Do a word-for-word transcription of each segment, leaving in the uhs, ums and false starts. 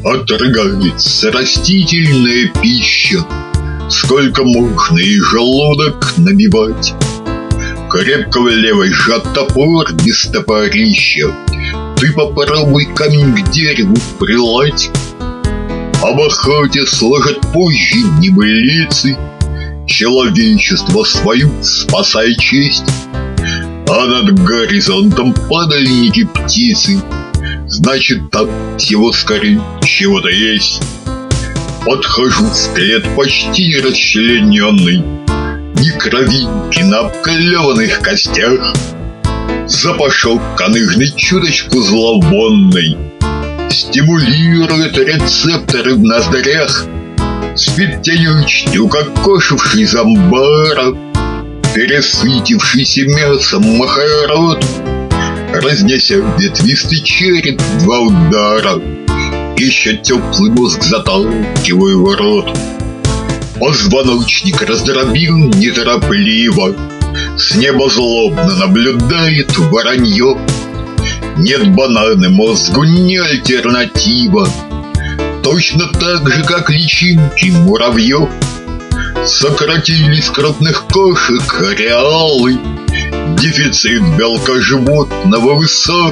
Отрыгается растительная пища, сколько можно и желудок набивать. Крепко в левой сжат топор без топорища, ты попробуй камень к дереву прилать. Об охоте сложат позже небылицы, человечество свою спасай честь. А над горизонтом падальники птицы, значит, там всего скорее чего-то есть. Подхожу, скелет почти расчлененный, ни кровинки на обклеванных костях. Запашок каныжный чуточку зловонный стимулирует рецепторы в ноздрях. Спит тянучтю, как кошевший зомбара, пересытившийся мясом махород, разнеся ветвистый череп в два удара, еще теплый мозг заталкиваю в рот. Позвоночник раздробил неторопливо, с неба злобно наблюдает воронье. Нет бананы мозгу не альтернатива, точно так же, как личинки муравьев. Сократились крупных кошек ареалы, дефицит белка животного высок,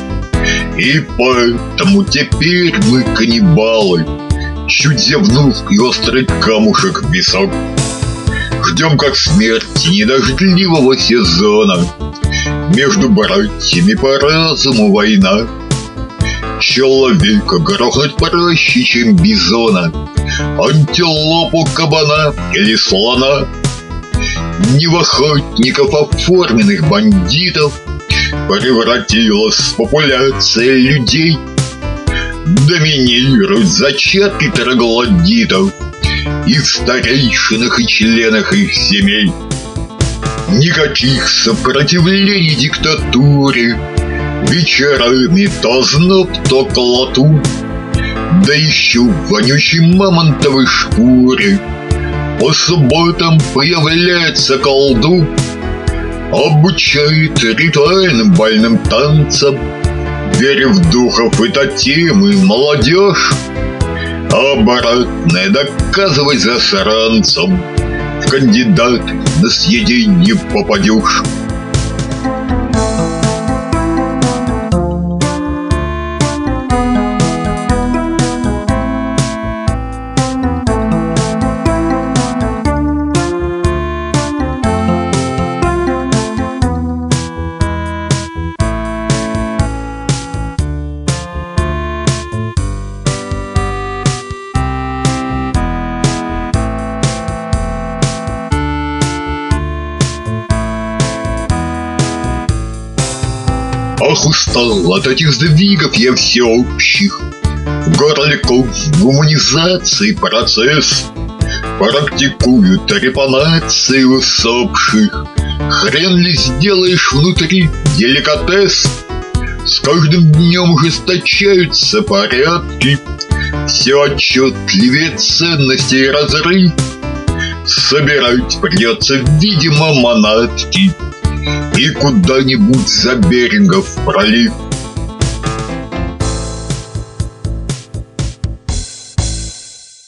и поэтому теперь мы каннибалы, чуть зевнув и острый камушек в висок. Ждем как смерти недождливого сезона, между братьями по разуму война. Человека грохнуть проще, чем бизона, антилопу, кабана или слона. Не в охотников, а в форменных бандитов превратилась популяция людей. Доминируют зачатки троглодитов и в старейшинах и членах их семей. Никаких сопротивлений диктатуре, вечерами то зноб, то колоту, да еще в вонючей мамонтовой шкуре по субботам появляется колдун, обучает ритуальным бальным танцам, веря в духов и тотемы молодежь. Обратное доказывай засранцам, в кандидаты на съеденье попадешь. Ах, устал от этих сдвигов я всеобщих. В горле в гуманизации процесс практикуют трепанации усопших. Хрен ли сделаешь внутри деликатес? С каждым днем ужесточаются порядки, все отчетливее ценностей разрыв. Собирать придется, видимо, манатки и куда-нибудь за Берингов пролив.